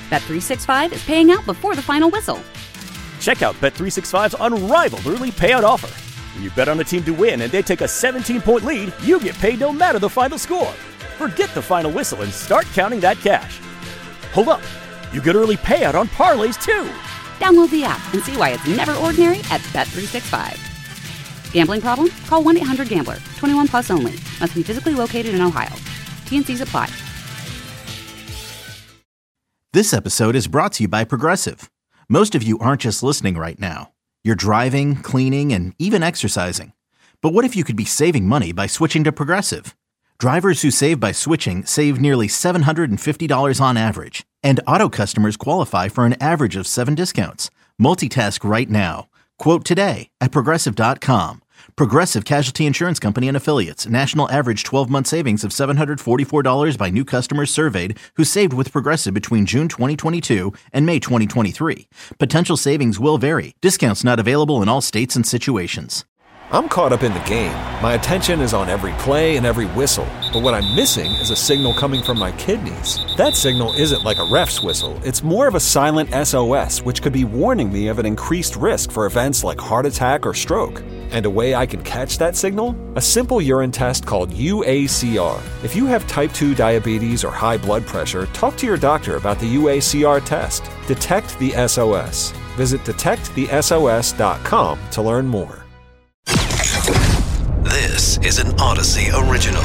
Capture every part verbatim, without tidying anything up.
Bet three sixty-five is paying out before the final whistle. Check out Bet three sixty-five's unrivaled early payout offer. When you bet on a team to win and they take a seventeen-point lead, you get paid no matter the final score. Forget the final whistle and start counting that cash. Hold up. You get early payout on parlays, too. Download the app and see why it's never ordinary at Bet three sixty-five. Gambling problem? Call one eight hundred gambler. twenty-one plus only. Must be physically located in Ohio. T N Cs apply. This episode is brought to you by Progressive. Most of you aren't just listening right now. You're driving, cleaning, and even exercising. But what if you could be saving money by switching to Progressive? Drivers who save by switching save nearly seven hundred fifty dollars on average. And auto customers qualify for an average of seven discounts. Multitask right now. Quote today at Progressive dot com. Progressive Casualty Insurance Company and Affiliates. National average twelve-month savings of seven hundred forty-four dollars by new customers surveyed who saved with Progressive between June twenty twenty-two and May twenty twenty-three. Potential savings will vary. Discounts not available in all states and situations. I'm caught up in the game. My attention is on every play and every whistle. But what I'm missing is a signal coming from my kidneys. That signal isn't like a ref's whistle. It's more of a silent S O S, which could be warning me of an increased risk for events like heart attack or stroke. And a way I can catch that signal? A simple urine test called U A C R. If you have type two diabetes or high blood pressure, talk to your doctor about the U A C R test. Detect the S O S. Visit detect the S O S dot com to learn more. This is an Odyssey original.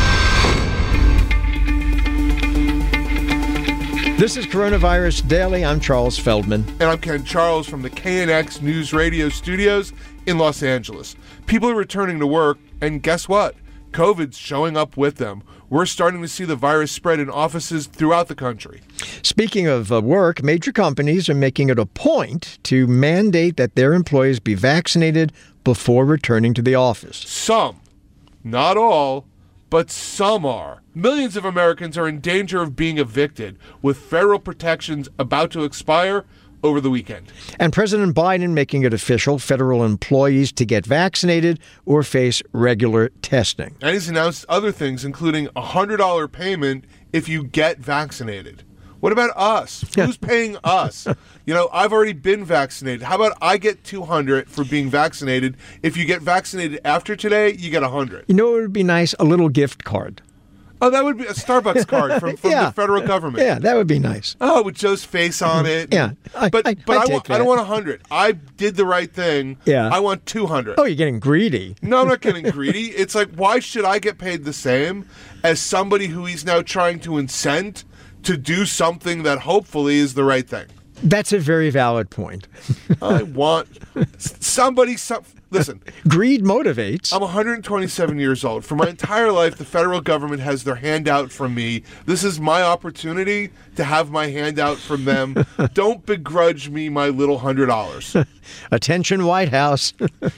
This is Coronavirus Daily. I'm Charles Feldman. And I'm Ken Charles from the K N X News Radio studios in Los Angeles. People are returning to work, and guess what? COVID's showing up with them. We're starting to see the virus spread in offices throughout the country. Speaking of uh, work, major companies are making it a point to mandate that their employees be vaccinated before returning to the office. Some, not all, but some are. Millions of Americans are in danger of being evicted, with federal protections about to expire over the weekend. And President Biden making it official, federal employees to get vaccinated or face regular testing. And he's announced other things, including a one hundred dollars payment if you get vaccinated. What about us? Who's paying us? You know, I've already been vaccinated. How about I get two hundred dollars for being vaccinated? If you get vaccinated after today, you get one hundred dollars. You know what would be nice? A little gift card. Oh, that would be a Starbucks card from, from yeah. the federal government. Yeah, that would be nice. Oh, with Joe's face on it. Yeah. I, but I, but I, I, want, I don't want one hundred. I did the right thing. Yeah. I want two hundred. Oh, you're getting greedy. No, I'm not getting greedy. It's like, why should I get paid the same as somebody who he's now trying to incent to do something that hopefully is the right thing? That's a very valid point. I want somebody... Some, listen. Greed motivates. I'm one hundred twenty-seven years old. For my entire life, the federal government has their hand out from me. This is my opportunity to have my hand out from them. Don't begrudge me my little one hundred dollars. Attention, White House.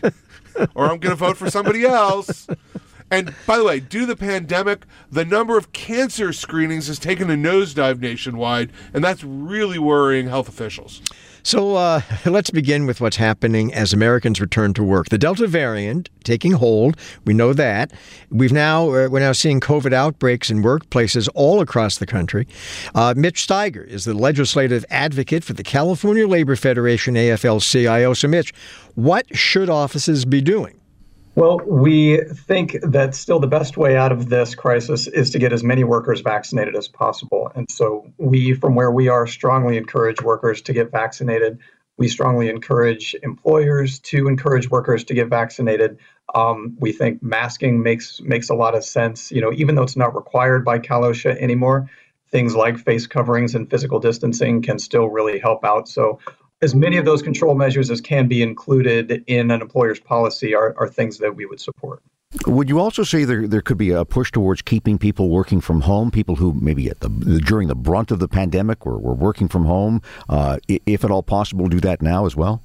Or I'm going to vote for somebody else. And by the way, due to the pandemic, the number of cancer screenings has taken a nosedive nationwide, and that's really worrying health officials. So uh, let's begin with what's happening as Americans return to work. The Delta variant taking hold. We know that. We've now uh, we're now seeing COVID outbreaks in workplaces all across the country. Uh, Mitch Steiger is the legislative advocate for the California Labor Federation, A F L C I O. So, Mitch, what should offices be doing? Well, we think that still the best way out of this crisis is to get as many workers vaccinated as possible. And so we, from where we are, strongly encourage workers to get vaccinated. We strongly encourage employers to encourage workers to get vaccinated. Um, we think masking makes makes a lot of sense. You know, even though it's not required by Cal OSHA anymore, things like face coverings and physical distancing can still really help out. So as many of those control measures as can be included in an employer's policy are, are things that we would support. Would you also say there there could be a push towards keeping people working from home, people who maybe at the during the brunt of the pandemic were, were working from home, uh, if at all possible, do that now as well?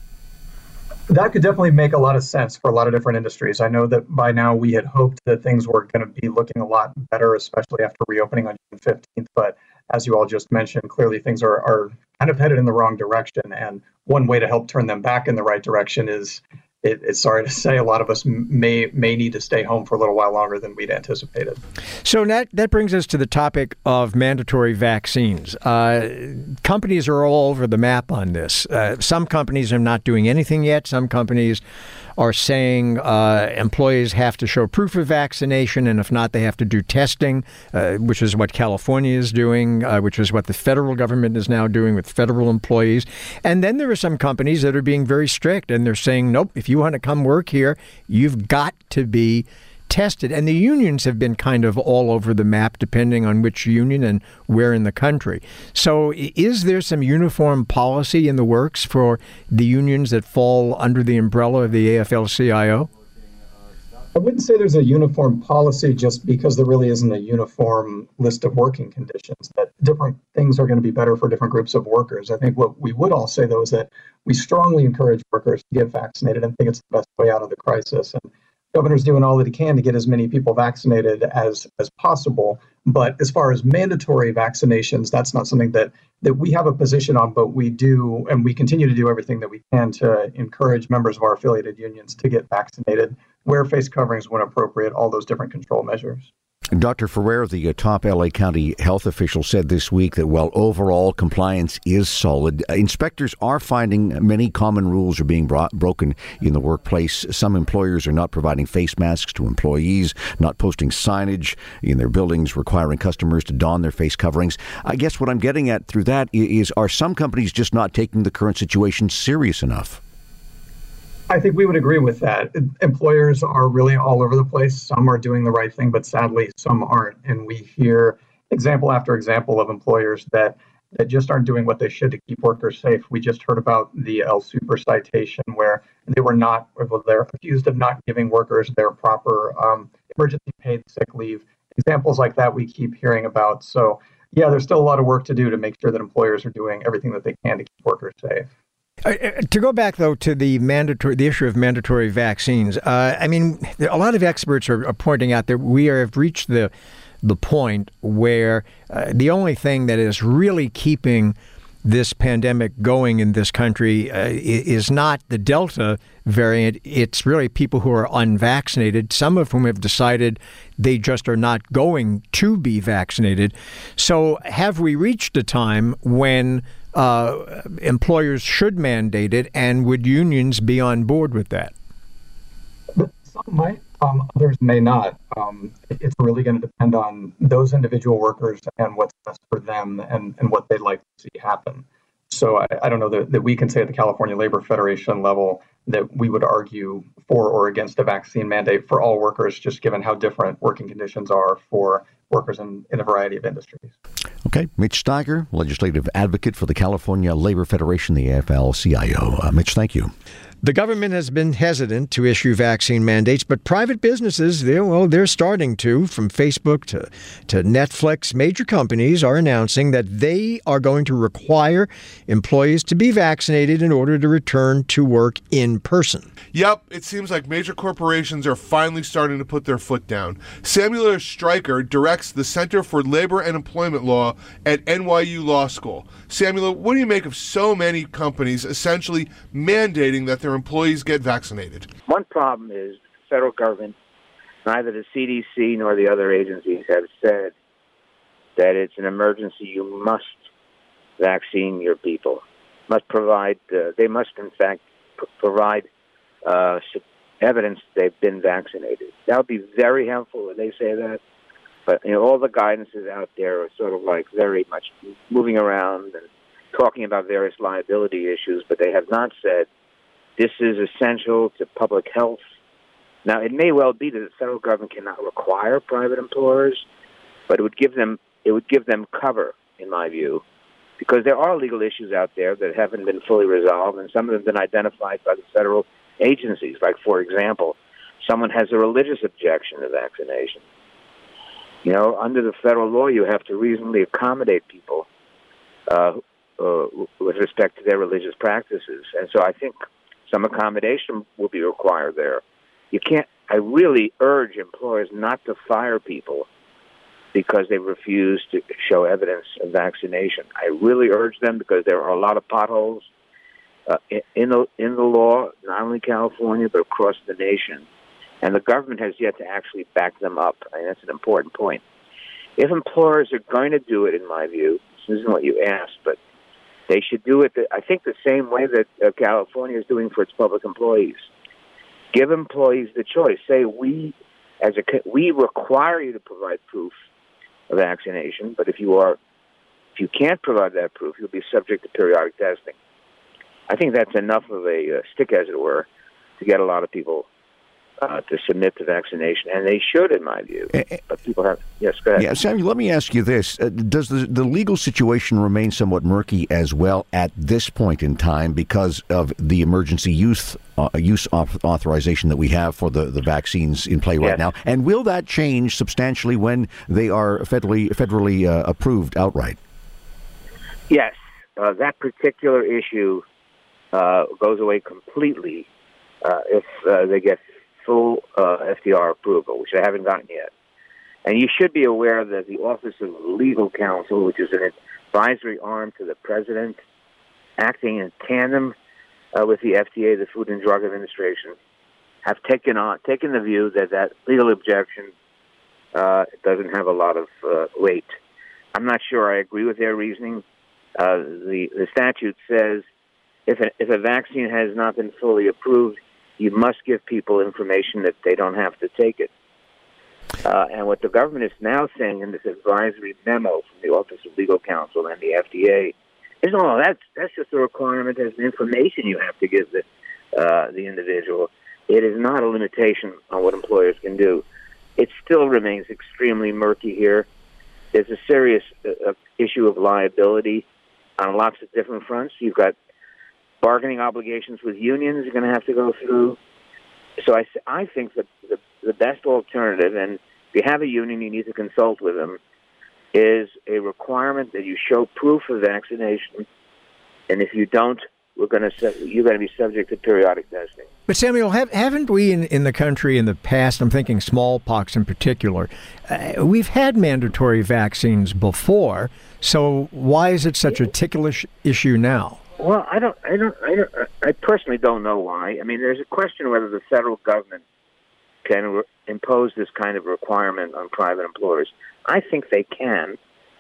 That could definitely make a lot of sense for a lot of different industries. I know that by now we had hoped that things were going to be looking a lot better, especially after reopening on June fifteenth. But as you all just mentioned, clearly things are, are kind of headed in the wrong direction. And one way to help turn them back in the right direction is it, it's sorry to say, a lot of us may may need to stay home for a little while longer than we'd anticipated. So that, that brings us to the topic of mandatory vaccines. Uh, companies are all over the map on this. Uh, some companies are not doing anything yet. Some companies are saying uh, employees have to show proof of vaccination, and if not, they have to do testing, uh, which is what California is doing, uh, which is what the federal government is now doing with federal employees. And then there are some companies that are being very strict, and they're saying, nope, if you want to come work here, you've got to be tested. And the unions have been kind of all over the map, depending on which union and where in the country. So is there some uniform policy in the works for the unions that fall under the umbrella of the A F L C I O? I wouldn't say there's a uniform policy just because there really isn't a uniform list of working conditions, that different things are going to be better for different groups of workers. I think what we would all say, though, is that we strongly encourage workers to get vaccinated and think it's the best way out of the crisis. And governor's doing all that he can to get as many people vaccinated as as possible. But as far as mandatory vaccinations, that's not something that that we have a position on, but we do, and we continue to do everything that we can to encourage members of our affiliated unions to get vaccinated, wear face coverings when appropriate, all those different control measures. Doctor Ferrer, the uh, top L A County health official, said this week that while overall compliance is solid, uh, inspectors are finding many common rules are being brought, broken in the workplace. Some employers are not providing face masks to employees, not posting signage in their buildings requiring customers to don their face coverings. I guess what I'm getting at through that is, are some companies just not taking the current situation serious enough? I think we would agree with that. Employers are really all over the place. Some are doing the right thing, but sadly, some aren't. And we hear example after example of employers that, that just aren't doing what they should to keep workers safe. We just heard about the El Super citation where they were not, well, they're accused of not giving workers their proper um, emergency paid sick leave. Examples like that we keep hearing about. So, yeah, there's still a lot of work to do to make sure that employers are doing everything that they can to keep workers safe. Uh, to go back, though, to the mandatory, the issue of mandatory vaccines, uh, I mean, a lot of experts are, are pointing out that we are, have reached the the point where uh, the only thing that is really keeping this pandemic going in this country uh, is not the Delta variant. It's really people who are unvaccinated, some of whom have decided they just are not going to be vaccinated. So have we reached a time when uh, employers should mandate it, and would unions be on board with that? Some might, um, others may not. Um, it's really going to depend on those individual workers and what's best for them and, and what they'd like to see happen. So I, I don't know that, that we can say at the California Labor Federation level that we would argue for or against a vaccine mandate for all workers, just given how different working conditions are for workers in, in a variety of industries. Okay. Mitch Steiger, legislative advocate for the California Labor Federation, the A F L C I O. Uh, Mitch, thank you. The government has been hesitant to issue vaccine mandates, but private businesses, they're, well, they're starting to. From Facebook to, to Netflix, major companies are announcing that they are going to require employees to be vaccinated in order to return to work in person. Yep, it seems like major corporations are finally starting to put their foot down. Samuel Stryker directs the Center for Labor and Employment Law at N Y U Law School. Samuel, what do you make of so many companies essentially mandating that their employees get vaccinated? One problem is the federal government, neither the C D C nor the other agencies have said that it's an emergency. You must vaccine your people. Must provide. Uh, they must, in fact, p- provide uh, evidence they've been vaccinated. That would be very helpful when they say that. But you know, all the guidances out there are sort of like very much moving around and talking about various liability issues, but they have not said this is essential to public health. Now, it may well be that the federal government cannot require private employers, but it would give them it would give them cover, in my view, because there are legal issues out there that haven't been fully resolved, and some of them have been identified by the federal agencies. Like, for example, someone has a religious objection to vaccination. You know, under the federal law, you have to reasonably accommodate people uh, uh, with respect to their religious practices, and so I think some accommodation will be required there. You can't. I really urge employers not to fire people because they refuse to show evidence of vaccination. I really urge them because there are a lot of potholes uh, in the in the law, not only California but across the nation, and the government has yet to actually back them up. I mean, that's an important point. If employers are going to do it, in my view, this isn't what you asked, but they should do it, I think, the same way that uh, California is doing for its public employees. Give employees the choice. Say, we as a we require you to provide proof of vaccination, but if you are if you can't provide that proof, you'll be subject to periodic testing. I think that's enough of a uh, stick, as it were, to get a lot of people Uh, to submit to vaccination, and they should, in my view. But people have, yes, go ahead. Yeah, Samuel, let me ask you this. Uh, does the, the legal situation remain somewhat murky as well at this point in time because of the emergency use, uh, use authorization that we have for the, the vaccines in play right yes. now? And will that change substantially when they are federally, federally uh, approved outright? Yes. Uh, that particular issue uh, goes away completely uh, if uh, they get full uh, F D R approval, which they haven't gotten yet. And you should be aware that the Office of Legal Counsel, which is an advisory arm to the president, acting in tandem uh, with the F D A, the Food and Drug Administration, have taken on taken the view that that legal objection uh, doesn't have a lot of uh, weight. I'm not sure I agree with their reasoning. Uh, the, the statute says if a, if a vaccine has not been fully approved, you must give people information that they don't have to take it. Uh, and what the government is now saying in this advisory memo from the Office of Legal Counsel and the F D A is, no, that's that's just a requirement as information you have to give the uh, the individual. It is not a limitation on what employers can do. It still remains extremely murky here. There's a serious uh, issue of liability on lots of different fronts. You've got bargaining obligations with unions you're going to have to go through. So I, I think that the, the best alternative, and if you have a union, you need to consult with them, is a requirement that you show proof of vaccination. And if you don't, we're going to you're going to be subject to periodic testing. But Samuel, have, haven't we in, in the country in the past, I'm thinking smallpox in particular, uh, we've had mandatory vaccines before, so why is it such a ticklish issue now? Well, I don't, I don't, I don't, I personally don't know why. I mean, there's a question whether the federal government can re- impose this kind of requirement on private employers. I think they can,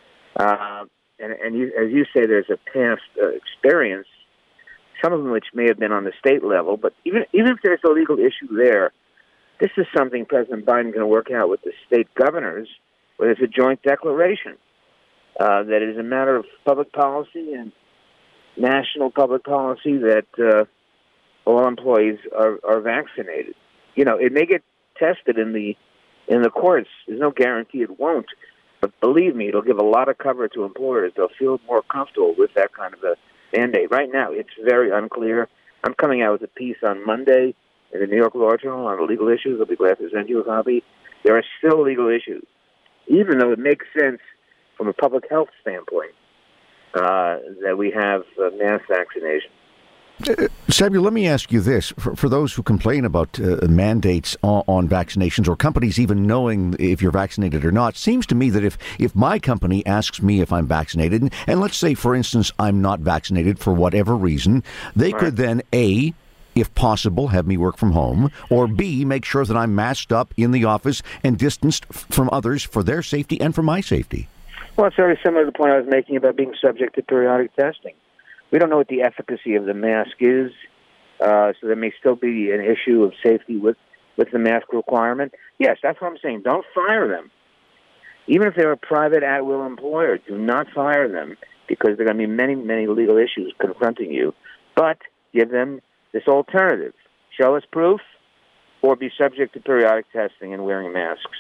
uh, and, and you, as you say, there's a past uh, experience, some of them which may have been on the state level. But even even if there's a legal issue there, this is something President Biden can work out with the state governors, where there's a joint declaration uh, that it is a matter of public policy and national public policy that uh, all employees are, are vaccinated. You know, it may get tested in the in the courts. There's no guarantee it won't. But believe me, it'll give a lot of cover to employers. They'll feel more comfortable with that kind of a mandate. Right now, it's very unclear. I'm coming out with a piece on Monday in the New York Law Journal on the legal issues. I'll be glad to send you a copy. There are still legal issues, even though it makes sense from a public health standpoint. Uh, that we have uh, mass vaccination. Uh, Samuel, let me ask you this. For, for those who complain about uh, mandates on, on vaccinations or companies even knowing if you're vaccinated or not, seems to me that if, if my company asks me if I'm vaccinated, and, and let's say, for instance, I'm not vaccinated for whatever reason, they right. could then, A, if possible, have me work from home, or B, make sure that I'm masked up in the office and distanced f- from others for their safety and for my safety. Well, it's very similar to the point I was making about being subject to periodic testing. We don't know what the efficacy of the mask is, uh, so there may still be an issue of safety with, with the mask requirement. Yes, that's what I'm saying. Don't fire them. Even if they're a private at-will employer, do not fire them because there are going to be many, many legal issues confronting you. But give them this alternative. Show us proof or be subject to periodic testing and wearing masks.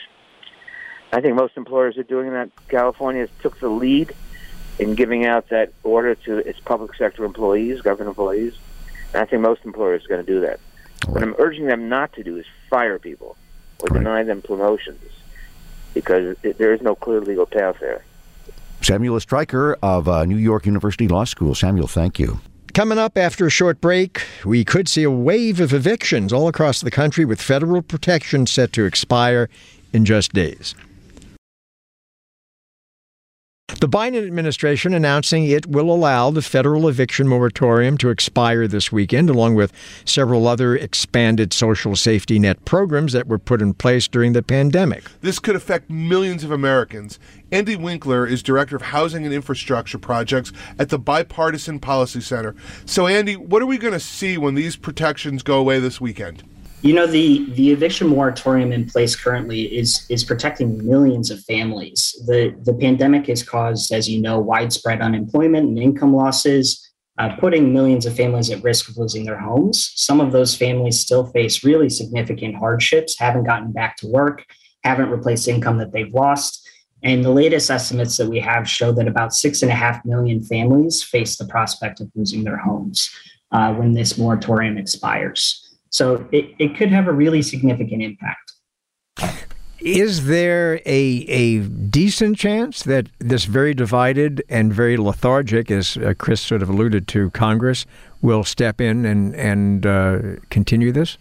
I think most employers are doing that. California took the lead in giving out that order to its public sector employees, government employees. And I think most employers are going to do that. Right. What I'm urging them not to do is fire people or right. deny them promotions because it, there is no clear legal path there. Samuel Stryker of uh, New York University Law School. Samuel, thank you. Coming up after a short break, we could see a wave of evictions all across the country with federal protection set to expire in just days. The Biden administration announcing it will allow the federal eviction moratorium to expire this weekend, along with several other expanded social safety net programs that were put in place during the pandemic. This could affect millions of Americans. Andy Winkler is Director of Housing and Infrastructure Projects at the Bipartisan Policy Center. So, Andy, what are we going to see when these protections go away this weekend? You know, the, the eviction moratorium in place currently is is protecting millions of families. The the pandemic has caused, as you know, widespread unemployment and income losses, uh, putting millions of families at risk of losing their homes. Some of those families still face really significant hardships, haven't gotten back to work, haven't replaced income that they've lost. And the latest estimates that we have show that about six and a half million families face the prospect of losing their homes uh, when this moratorium expires. So it, it could have a really significant impact. Is there a a decent chance that this very divided and very lethargic, as uh, Chris sort of alluded to, Congress will step in and, and uh, continue this?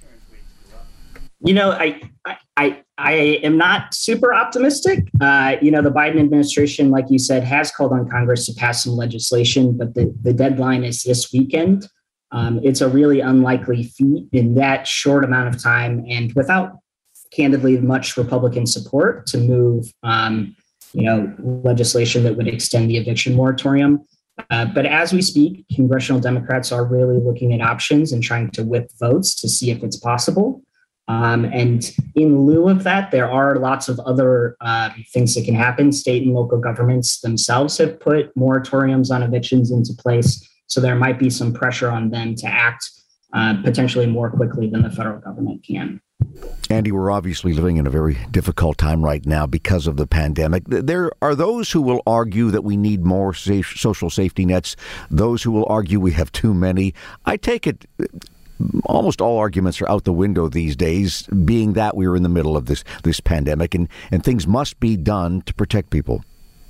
You know, I, I, I am not super optimistic. Uh, you know, the Biden administration, like you said, has called on Congress to pass some legislation, but the, the deadline is this weekend. Um, it's a really unlikely feat in that short amount of time and without, candidly, much Republican support to move, um, you know, legislation that would extend the eviction moratorium. Uh, but as we speak, congressional Democrats are really looking at options and trying to whip votes to see if it's possible. Um, and in lieu of that, there are lots of other uh, things that can happen. State and local governments themselves have put moratoriums on evictions into place. So there might be some pressure on them to act uh, potentially more quickly than the federal government can. Andy, we're obviously living in a very difficult time right now because of the pandemic. There are those who will argue that we need more safe social safety nets, those who will argue we have too many. I take it almost all arguments are out the window these days, being that we're in the middle of this, this pandemic and, and things must be done to protect people.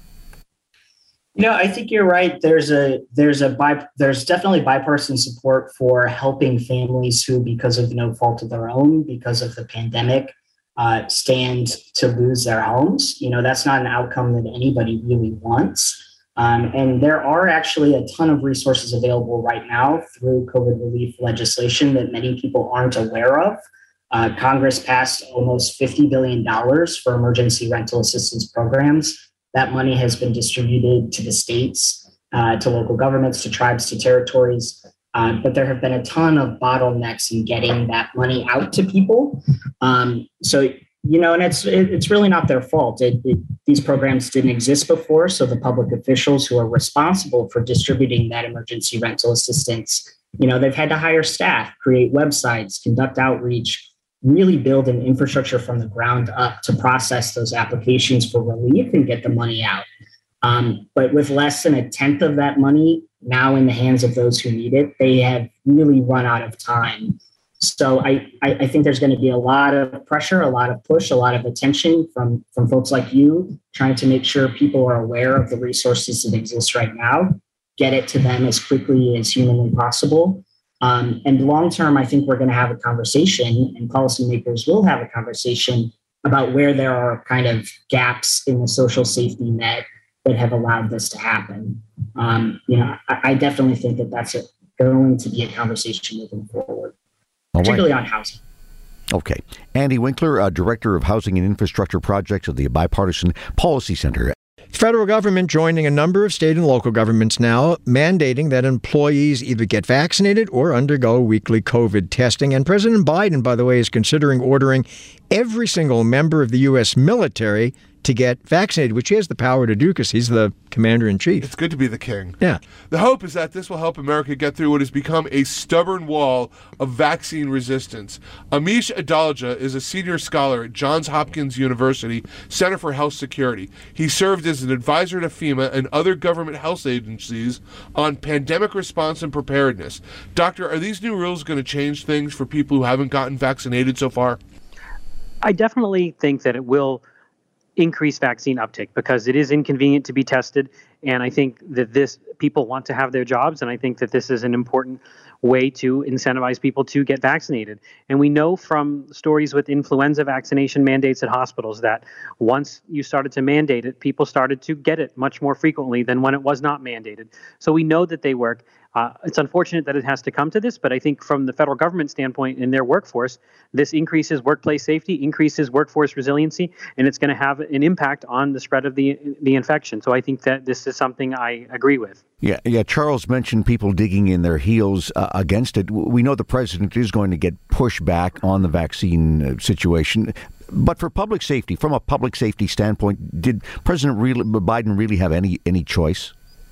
You know, I think you're right. There's a there's a bi- there's definitely bipartisan support for helping families who, because of no fault of their own, because of the pandemic, uh, stand to lose their homes. You know, that's not an outcome that anybody really wants. Um, and there are actually a ton of resources available right now through COVID relief legislation that many people aren't aware of. Uh, Congress passed almost fifty billion dollars for emergency rental assistance programs. That money has been distributed to the states, uh, to local governments, to tribes, to territories. Uh, but there have been a ton of bottlenecks in getting that money out to people. Um, so, you know, and it's it, it's really not their fault. It, it, these programs didn't exist before. So the public officials who are responsible for distributing that emergency rental assistance, you know, they've had to hire staff, create websites, conduct outreach, really build an infrastructure from the ground up to process those applications for relief and get the money out. Um, but with less than a tenth of that money now in the hands of those who need it, they have really run out of time. So I, I, I think there's going to be a lot of pressure, a lot of push, a lot of attention from, from folks like you, trying to make sure people are aware of the resources that exist right now, get it to them as quickly as humanly possible. Um, and long term, I think we're going to have a conversation, and policymakers will have a conversation about where there are kind of gaps in the social safety net that have allowed this to happen. Um, you know, I, I definitely think that that's a, going to be a conversation moving forward, particularly on housing. Okay. Andy Winkler, uh, Director of Housing and Infrastructure Projects of the Bipartisan Policy Center. Federal government joining a number of state and local governments now, mandating that employees either get vaccinated or undergo weekly COVID testing. And President Biden, by the way, is considering ordering every single member of the U S military to get vaccinated, which he has the power to do because he's the commander-in-chief. It's good to be the king. Yeah. The hope is that this will help America get through what has become a stubborn wall of vaccine resistance. Amish Adalja is a senior scholar at Johns Hopkins University Center for Health Security. He served as an advisor to FEMA and other government health agencies on pandemic response and preparedness. Doctor, are these new rules going to change things for people who haven't gotten vaccinated so far? I definitely think that it will increase vaccine uptake because it is inconvenient to be tested. And I think that this people want to have their jobs, and I think that this is an important way to incentivize people to get vaccinated. And we know from stories with influenza vaccination mandates at hospitals that once you started to mandate it, people started to get it much more frequently than when it was not mandated. So we know that they work. Uh, it's unfortunate that it has to come to this, but I think from the federal government standpoint in their workforce, this increases workplace safety, increases workforce resiliency, and it's going to have an impact on the spread of the the infection. So I think that this is something I agree with. Yeah, yeah. Charles mentioned people digging in their heels uh, against it. We know the president is going to get pushback on the vaccine situation. But for public safety, from a public safety standpoint, did President really, Biden really have any any choice?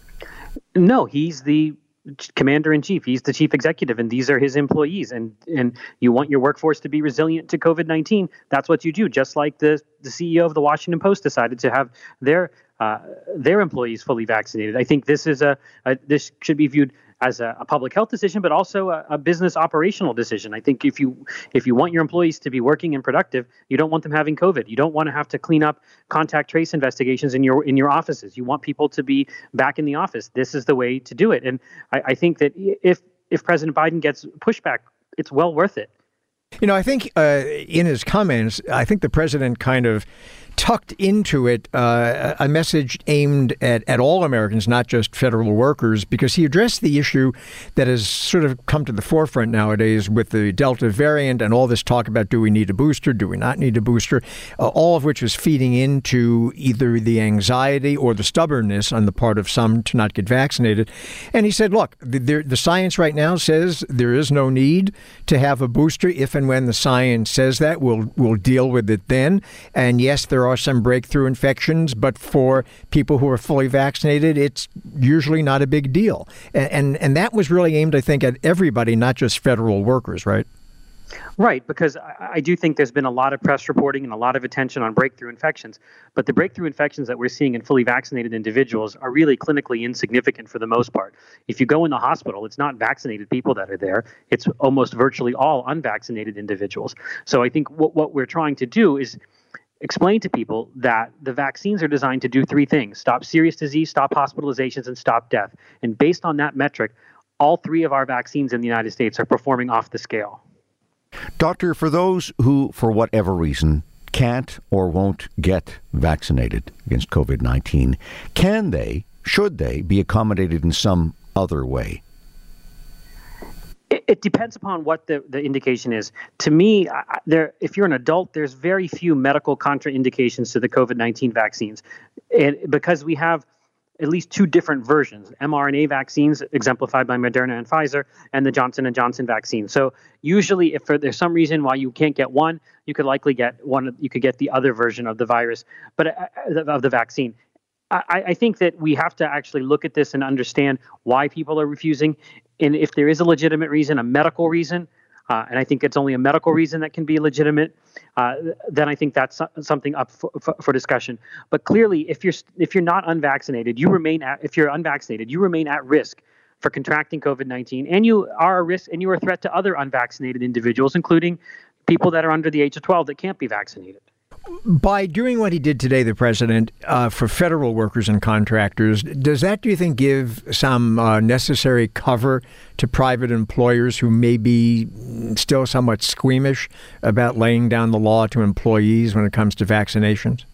No, he's the commander-in-chief. He's the chief executive, and these are his employees. And and you want your workforce to be resilient to COVID nineteen. That's what you do. Just like the the C E O of the Washington Post decided to have their uh, their employees fully vaccinated. I think this is a, a this should be viewed as a, a public health decision, but also a, a business operational decision. I think if you if you want your employees to be working and productive, you don't want them having COVID. You don't want to have to clean up contact trace investigations in your in your offices. You want people to be back in the office. This is the way to do it. And I, I think that if if President Biden gets pushback, it's well worth it. You know, I think uh, in his comments, I think the president kind of tucked into it uh, a message aimed at, at all Americans, not just federal workers, because he addressed the issue that has sort of come to the forefront nowadays with the Delta variant and all this talk about do we need a booster, do we not need a booster, uh, all of which is feeding into either the anxiety or the stubbornness on the part of some to not get vaccinated. And he said, look, the, the, the science right now says there is no need to have a booster. If and when the science says that, we'll, we'll deal with it then. And yes, there are some breakthrough infections, but for people who are fully vaccinated, it's usually not a big deal. And, and and that was really aimed, I think, at everybody, not just federal workers, right? Right, because I, I do think there's been a lot of press reporting and a lot of attention on breakthrough infections, but the breakthrough infections that we're seeing in fully vaccinated individuals are really clinically insignificant for the most part. If you go in the hospital, it's not vaccinated people that are there. It's almost virtually all unvaccinated individuals. So I think what, what we're trying to do is explain to people that the vaccines are designed to do three things: stop serious disease, stop hospitalizations, and stop death. And based on that metric, all three of our vaccines in the United States are performing off the scale. Doctor, for those who, for whatever reason, can't or won't get vaccinated against COVID nineteen, can they, should they, be accommodated in some other way? It, it depends upon what the, the indication is. To me, I, there, if you're an adult, there's very few medical contraindications to the COVID nineteen vaccines. And because we have at least two different versions, mRNA vaccines exemplified by Moderna and Pfizer, and the Johnson and Johnson vaccine. So usually if for, there's some reason why you can't get one, you could likely get one, you could get the other version of the virus, but uh, of the vaccine. I, I think that we have to actually look at this and understand why people are refusing. And if there is a legitimate reason, a medical reason, uh, and I think it's only a medical reason that can be legitimate, uh, then I think that's something up for, for, for discussion. But clearly, if you're if you're not unvaccinated, you remain at, if you're unvaccinated, you remain at risk for contracting COVID nineteen, and you are a risk, and you are a threat to other unvaccinated individuals, including people that are under the age of twelve that can't be vaccinated. By doing what he did today, the president, uh, for federal workers and contractors, does that, do you think, give some uh, necessary cover to private employers who may be still somewhat squeamish about laying down the law to employees when it comes to vaccinations?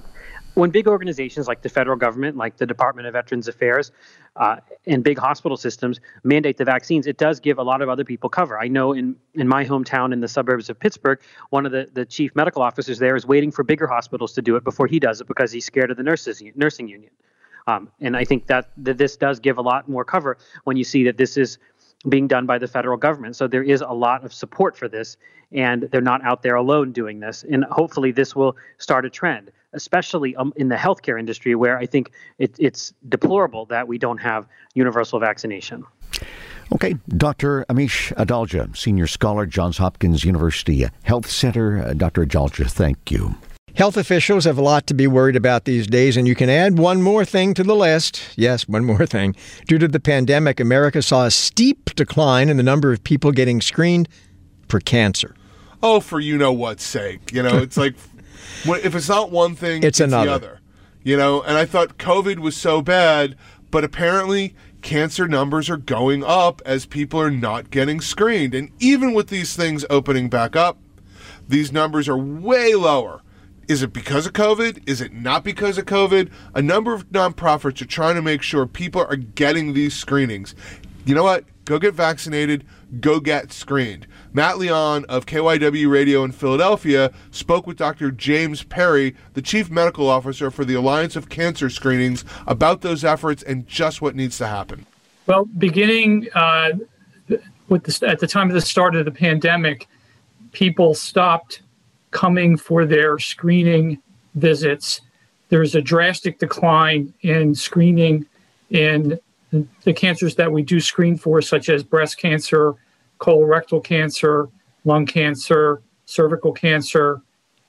When big organizations like the federal government, like the Department of Veterans Affairs, uh, and big hospital systems mandate the vaccines, it does give a lot of other people cover. I know in, in my hometown in the suburbs of Pittsburgh, one of the, the chief medical officers there is waiting for bigger hospitals to do it before he does it because he's scared of the nurses nursing union. Um, and I think that, that this does give a lot more cover when you see that this is being done by the federal government. So there is a lot of support for this, and they're not out there alone doing this. And hopefully this will start a trend, especially um, in the healthcare industry, where I think it, it's deplorable that we don't have universal vaccination. Okay, Doctor Amish Adalja, Senior Scholar, Johns Hopkins University Health Center. Uh, Doctor Adalja, thank you. Health officials have a lot to be worried about these days, and you can add one more thing to the list. Yes, one more thing. Due to the pandemic, America saw a steep decline in the number of people getting screened for cancer. Oh, for you know what's sake. You know, it's like, if it's not one thing, it's, it's another. the other. You know, and I thought COVID was so bad, but apparently cancer numbers are going up as people are not getting screened. And even with these things opening back up, these numbers are way lower. Is it because of COVID? Is it not because of COVID? A number of nonprofits are trying to make sure people are getting these screenings. You know what? Go get vaccinated. Go get screened. Matt Leon of K Y W Radio in Philadelphia spoke with Doctor James Perry, the Chief Medical Officer for the Alliance of Cancer Screenings, about those efforts and just what needs to happen. Well, beginning uh, with the, at the time of the start of the pandemic, people stopped coming for their screening visits. There's a drastic decline in screening in the cancers that we do screen for, such as breast cancer, colorectal cancer, lung cancer, cervical cancer,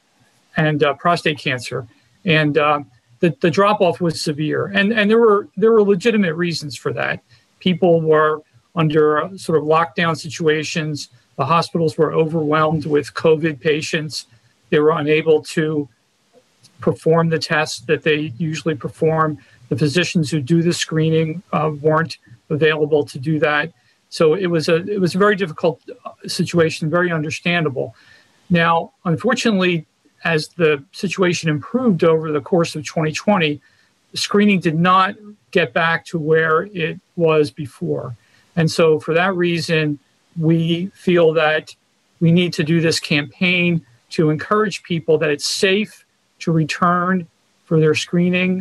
and uh, prostate cancer. And uh, the, the drop-off was severe. And, and there were there were legitimate reasons for that. People were under uh, sort of lockdown situations. The hospitals were overwhelmed with COVID patients. They were unable to perform the tests that they usually perform. The physicians who do the screening uh, weren't available to do that. So it was a it was a very difficult situation, very understandable. Now, unfortunately, as the situation improved over the course of twenty twenty, screening did not get back to where it was before. And so for that reason, we feel that we need to do this campaign to encourage people that it's safe to return for their screening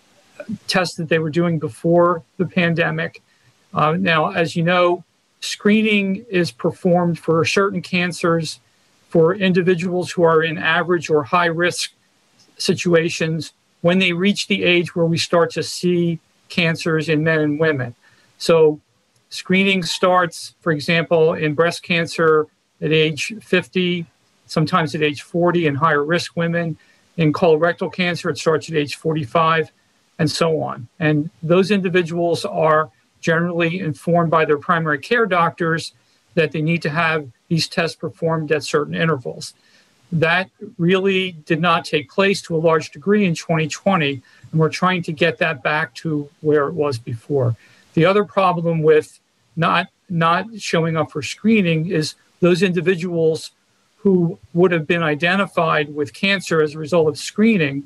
tests that they were doing before the pandemic. Uh, now, as you know, screening is performed for certain cancers for individuals who are in average or high risk situations when they reach the age where we start to see cancers in men and women. So screening starts, for example, in breast cancer at age fifty, sometimes at age forty in higher risk women. In colorectal cancer, it starts at age forty-five, and so on. And those individuals are generally informed by their primary care doctors that they need to have these tests performed at certain intervals. That really did not take place to a large degree in twenty twenty, and we're trying to get that back to where it was before. The other problem with not not showing up for screening is those individuals who would have been identified with cancer as a result of screening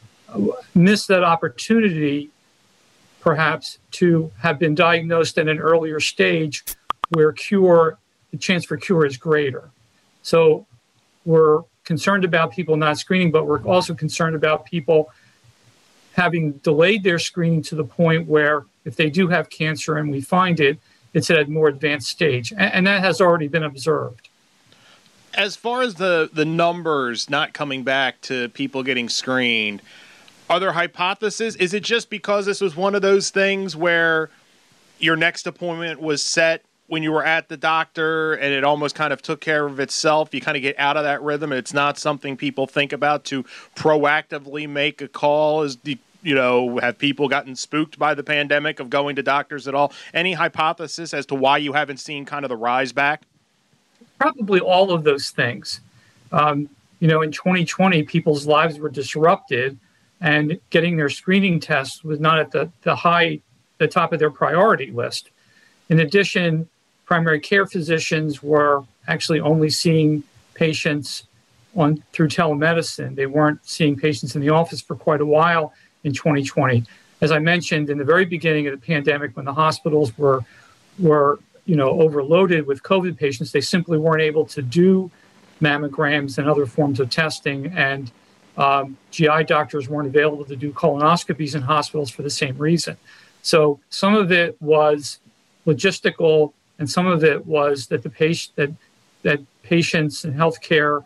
miss that opportunity, perhaps, to have been diagnosed at an earlier stage where cure, the chance for cure is greater. So we're concerned about people not screening, but we're also concerned about people having delayed their screening to the point where if they do have cancer and we find it, it's at a more advanced stage. And, and that has already been observed. As far as the, the numbers not coming back to people getting screened, are there hypotheses? Is it just because this was one of those things where your next appointment was set when you were at the doctor and it almost kind of took care of itself? You kind of get out of that rhythm and it's not something people think about to proactively make a call? Is the, you know, have people gotten spooked by the pandemic of going to doctors at all? Any hypothesis as to why you haven't seen kind of the rise back? Probably all of those things. Um, you know, in twenty twenty, people's lives were disrupted, and getting their screening tests was not at the, the high, the top of their priority list. In addition, primary care physicians were actually only seeing patients on through telemedicine. They weren't seeing patients in the office for quite a while in twenty twenty. As I mentioned, in the very beginning of the pandemic, when the hospitals were were you know, overloaded with COVID patients, they simply weren't able to do mammograms and other forms of testing. And um, G I doctors weren't available to do colonoscopies in hospitals for the same reason. So some of it was logistical, and some of it was that the patient that that patients and healthcare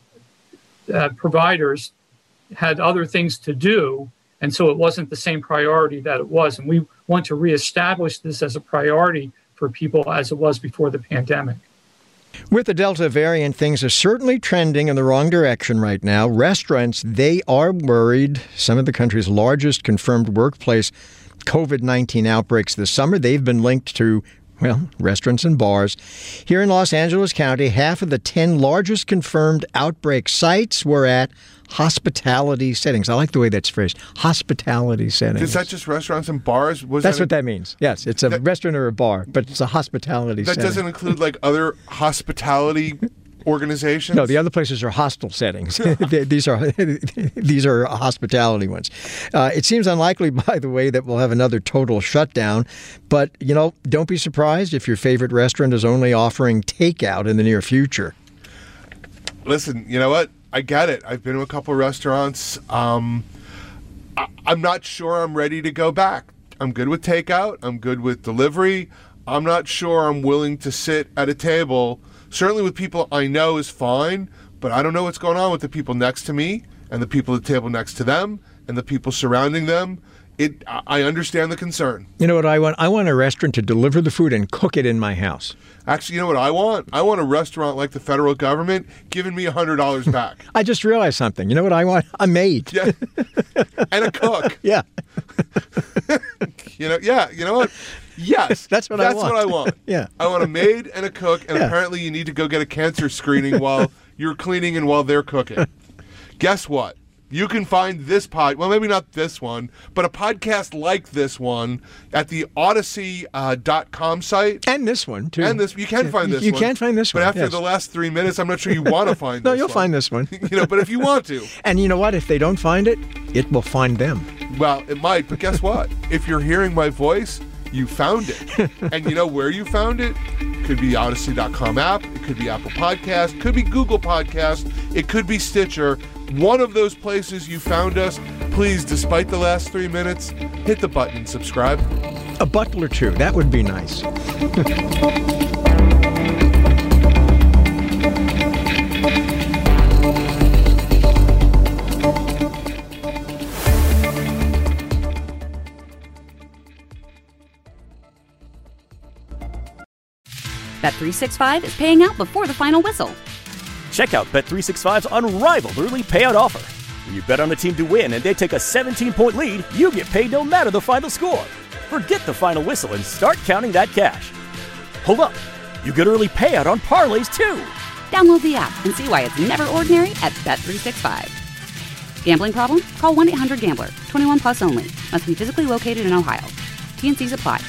uh, providers had other things to do, and so it wasn't the same priority that it was. And we want to reestablish this as a priority for people as it was before the pandemic. With the Delta variant, things are certainly trending in the wrong direction right now. Restaurants, they are worried. Some of the country's largest confirmed workplace COVID nineteen outbreaks this summer, they've been linked to Well, restaurants and bars. Here in Los Angeles County, half of the ten largest confirmed outbreak sites were at hospitality settings. I like the way that's phrased. Hospitality settings. Is that just restaurants and bars? Was That's that what that means. Yes, it's a that, restaurant or a bar, but it's a hospitality that setting. That doesn't include like other hospitality organizations? No, the other places are hostel settings. these are these are hospitality ones. Uh, it seems unlikely, by the way, that we'll have another total shutdown. But, you know, don't be surprised if your favorite restaurant is only offering takeout in the near future. Listen, you know what? I get it. I've been to a couple of restaurants. Um, I, I'm not sure I'm ready to go back. I'm good with takeout. I'm good with delivery. I'm not sure I'm willing to sit at a table. Certainly with people I know is fine, but I don't know what's going on with the people next to me and the people at the table next to them and the people surrounding them. It. I understand the concern. You know what I want? I want a restaurant to deliver the food and cook it in my house. Actually, you know what I want? I want a restaurant like the federal government giving me one hundred dollars back. I just realized something. You know what I want? A maid. Yeah. And a cook. Yeah. you know, yeah, you know what? Yes. That's what that's I want. That's what I want. Yeah. I want a maid and a cook, and yeah. apparently you need to go get a cancer screening while you're cleaning and while they're cooking. Guess what? You can find this pod, well, maybe not this one, but a podcast like this one at the Odyssey dot com uh, site. And this one, too. And this, you can find this you one. You can find this one, But after yes. the last three minutes, I'm not sure you want to find no, this you'll one. find this one. you know, but if you want to. And you know what? If they don't find it, it will find them. Well, it might, but guess what? If you're hearing my voice, you found it. And you know where you found it? It could be Odyssey dot com app. It could be Apple Podcast. It could be Google Podcast. It could be Stitcher. One of those places you found us. Please, despite the last three minutes, hit the button and subscribe. A button or two. That would be nice. Bet three sixty-five is paying out before the final whistle. Check out Bet three sixty-five's unrivaled early payout offer. When you bet on a team to win and they take a seventeen-point lead, you get paid no matter the final score. Forget the final whistle and start counting that cash. Hold up. You get early payout on parlays, too. Download the app and see why it's never ordinary at Bet three sixty-five. Gambling problem? Call one eight hundred gambler. twenty-one plus only. Must be physically located in Ohio. T and C's apply.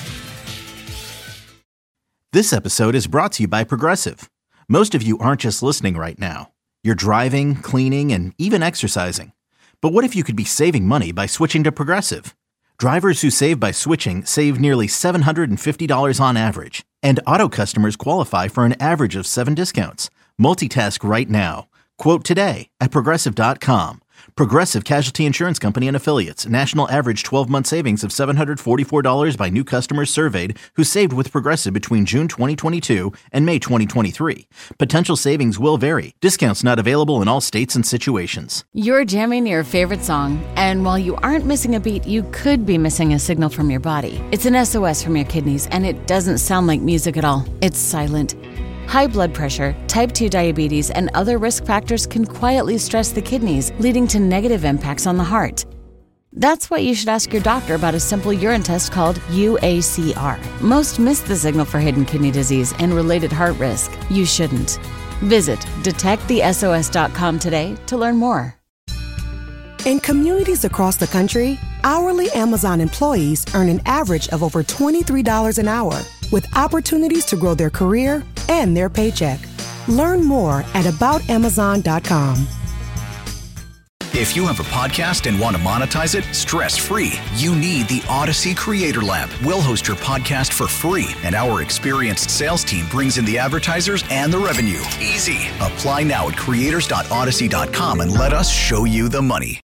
This episode is brought to you by Progressive. Most of you aren't just listening right now. You're driving, cleaning, and even exercising. But what if you could be saving money by switching to Progressive? Drivers who save by switching save nearly seven hundred fifty dollars on average. And auto customers qualify for an average of seven discounts. Multitask right now. Quote today at Progressive dot com. Progressive Casualty Insurance Company and Affiliates. National average twelve-month savings of seven hundred forty-four dollars by new customers surveyed who saved with Progressive between June twenty twenty-two and May twenty twenty-three. Potential savings will vary. Discounts not available in all states and situations. You're jamming your favorite song, and while you aren't missing a beat, you could be missing a signal from your body. It's an S O S from your kidneys, and it doesn't sound like music at all. It's silent. High blood pressure, type two diabetes, and other risk factors can quietly stress the kidneys, leading to negative impacts on the heart. That's why you should ask your doctor about a simple urine test called U A C R. Most miss the signal for hidden kidney disease and related heart risk. You shouldn't. Visit detect the S O S dot com today to learn more. In communities across the country, hourly Amazon employees earn an average of over twenty-three dollars an hour, with opportunities to grow their career and their paycheck. Learn more at about amazon dot com. If you have a podcast and want to monetize it stress-free, you need the Odyssey Creator Lab. We'll host your podcast for free, and our experienced sales team brings in the advertisers and the revenue. Easy. Apply now at creators dot odyssey dot com and let us show you the money.